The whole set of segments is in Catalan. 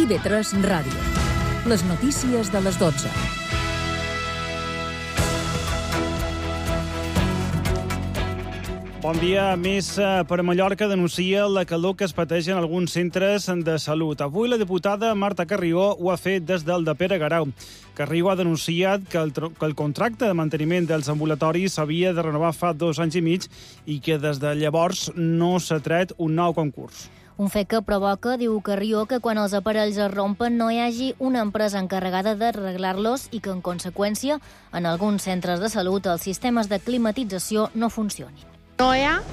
IB3 Ràdio. Les notícies de les 12. Bon dia. Més per Mallorca denuncia la calor que es pateix en alguns centres de salut. Avui la diputada Marta Carrió ho ha fet des del de Pere Garau. Carrió ha denunciat que el contracte de manteniment dels ambulatoris s'havia de renovar fa 2 anys i mig i que des de llavors no s'ha tret un nou concurs. Un fet que provoca, diu Carrió, que quan els aparells es rompen no hi hagi una empresa encarregada d'arreglar-los i que, en conseqüència, en alguns centres de salut els sistemes de climatització no funcionin. No hi ha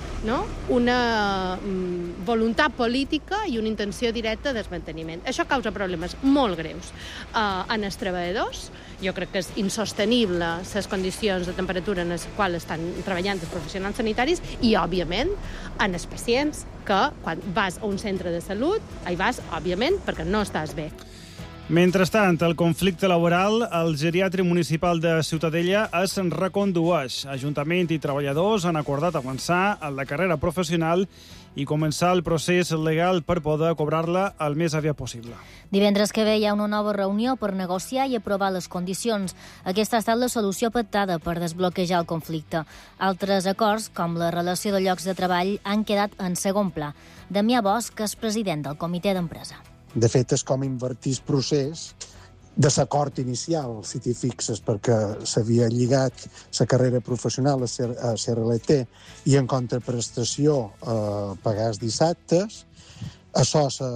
una voluntat política i una intenció directa de desmanteniment. Això causa problemes molt greus en els treballadors. Jo crec que és insostenible les condicions de temperatura en les quals estan treballant els professionals sanitaris i, òbviament, en els pacients que, quan vas a un centre de salut, hi vas, òbviament, perquè no estàs bé. Mentrestant, el conflicte laboral al geriàtric municipal de Ciutadella es recondueix. Ajuntament i treballadors han acordat avançar en la carrera professional i començar el procés legal per poder cobrar-la el més aviat possible. Divendres que ve hi ha una nova reunió per negociar i aprovar les condicions. Aquesta ha estat la solució pactada per desbloquejar el conflicte. Altres acords, com la relació de llocs de treball, han quedat en segon pla. Damià Bosch, que és president del comitè d'empresa. De fet, és com invertir el procés de l'acord inicial, si t'hi fixes, perquè s'havia lligat la carrera professional a CRLT i en contraprestació pagar els dissabtes. Això s'ha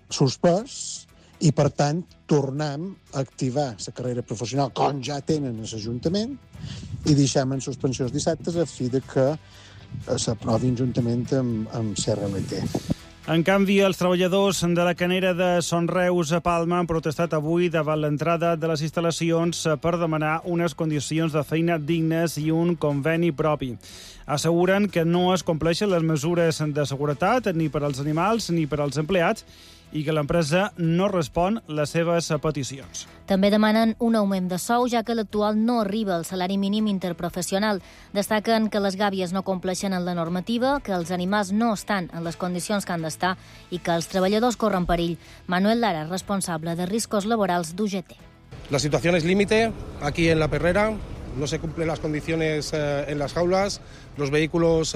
suspès i, per tant, tornem a activar la carrera professional com ja tenen a l'Ajuntament i deixem en suspensió els dissabtes a fi de que s'aprovin juntament amb CRLT. En canvi, els treballadors de la canera de Son Reus a Palma han protestat avui davant l'entrada de les instal·lacions per demanar unes condicions de feina dignes i un conveni propi. Asseguren que no es compleixen les mesures de seguretat ni per als animals ni per als empleats i que l'empresa no respon les seves peticions. També demanen un augment de sou, ja que l'actual no arriba al salari mínim interprofessional. Destaquen que les gàbies no compleixen en la normativa, que els animals no estan en les condicions que han d'estar i que els treballadors corren perill. Manuel Lara, responsable de riscos laborals d'UGT. La situación es límite aquí en La Perrera, no se cumplen las condiciones en las jaulas, los vehículos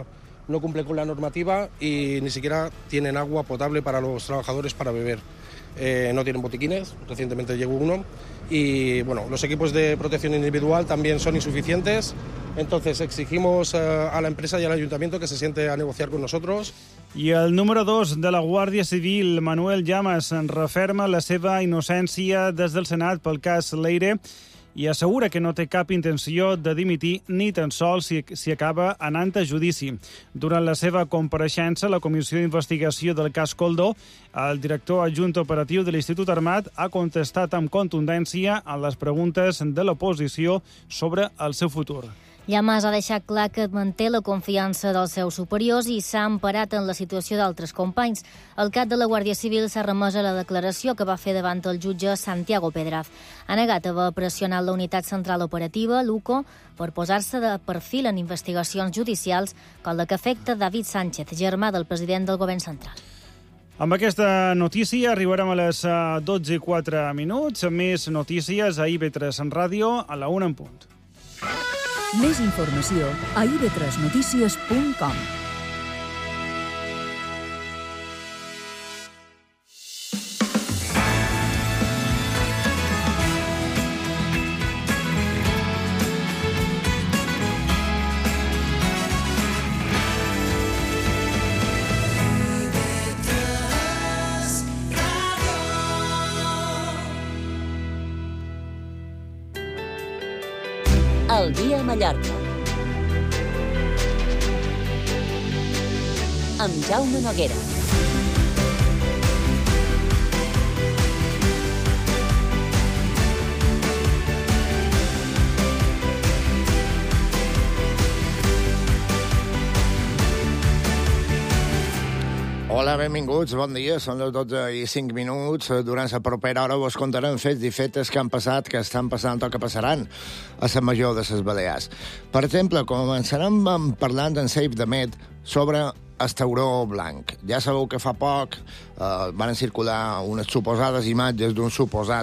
no cumplen con la normativa y ni siquiera tienen agua potable para los trabajadores para beber. No tienen botiquines, recientemente llegó uno, y bueno, los equipos de protección individual también son insuficientes. Entonces exigimos a la empresa y al ayuntamiento que se siente a negociar con nosotros. I el número 2 de la Guàrdia Civil, Manuel Llamas, referma la seva innocència des del Senat pel cas Leire i assegura que no té cap intenció de dimitir ni tan sols si acaba anant a judici. Durant la seva compareixença a la Comissió d'Investigació del cas Coldó, el director adjunt operatiu de l'Institut Armat ha contestat amb contundència a les preguntes de l'oposició sobre el seu futur. Llamas ha deixat clar que manté la confiança dels seus superiors i s'ha emparat en la situació d'altres companys. El cap de la Guàrdia Civil s'ha remès a la declaració que va fer davant el jutge Santiago Pedraz. Ha negat haver pressionat la Unitat Central Operativa, l'UCO, per posar-se de perfil en investigacions judicials com la que afecta David Sánchez, germà del president del govern central. Amb aquesta notícia arribarem a les 12:04. Més notícies a IB3 en ràdio a la 1 en punt. Més informació a ib3notícies.com. El dia a Mallorca. Amb Jaume Noguera. Hola, benvinguts, bon dia. Són les 12:05. Durant la propera hora vos contarem fets i fetes que han passat, que estan passant o que passaran a la major de les Balears. Per exemple, començarem parlant d'en Save the Med sobre el tauró blanc. Ja sabeu que fa poc van circular unes suposades imatges d'un suposat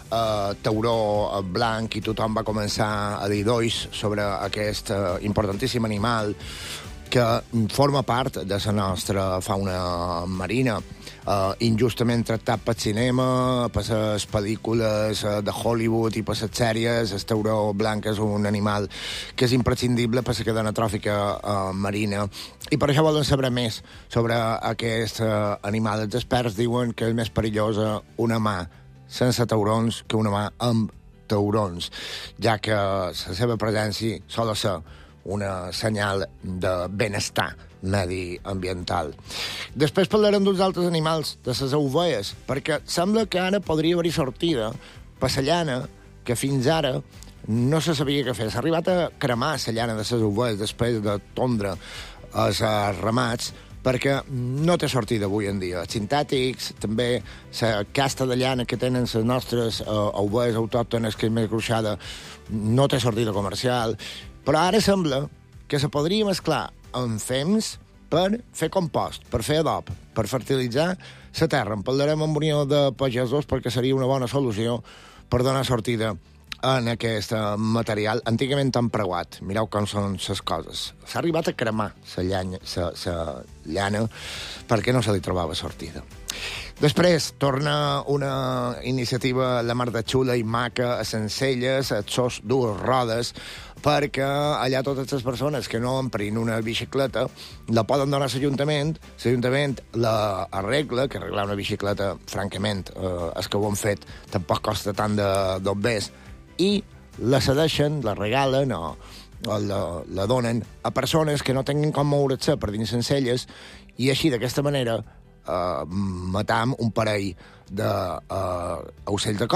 tauró blanc i tothom va començar a dir dois sobre aquest importantíssim animal que forma part de la nostra fauna marina, injustament tractat pel cinema, per les pel·lícules de Hollywood i per les sèries. El tauró blanc és un animal que és imprescindible per la cadena tròfica marina. I per això volen saber més sobre aquest animal. Els experts diuen que és més perillosa una mà sense taurons que una mà amb taurons, ja que la seva presència sol ser una senyal de benestar mediambiental. Després parlarem d'uns altres animals, de les ovelles, perquè sembla que ara podria haver-hi sortida per la llana que fins ara no se sabia què fer. S'ha arribat a cremar la llana de les ovelles després de tondre els ramats, perquè no té sortida avui en dia. Els sintètics, també la casta de llana que tenen les nostres ovelles autòctones, que és més gruixada, no té sortida comercial. Però ara sembla que se podria mesclar amb fems per fer compost, per fer adob, per fertilitzar la terra. En parlarem amb Unió de Pagesos perquè seria una bona solució per donar sortida en aquest material antigament empreuat. Mireu com són les coses. S'ha arribat a cremar la llana perquè no se li trobava sortida. Després torna una iniciativa la mar de xula i maca a Sencelles, a sos dues rodes, perquè allà totes les persones que no emprin una bicicleta la poden donar a l'Ajuntament, l'Ajuntament la arregla, que arreglar una bicicleta, francament, els que ho han fet tampoc costa tant d'obès, i la cedeixen, la regalen o la donen a persones que no tinguin com moure's per dins Sencelles, i així, d'aquesta manera, matam un parell d'ocells de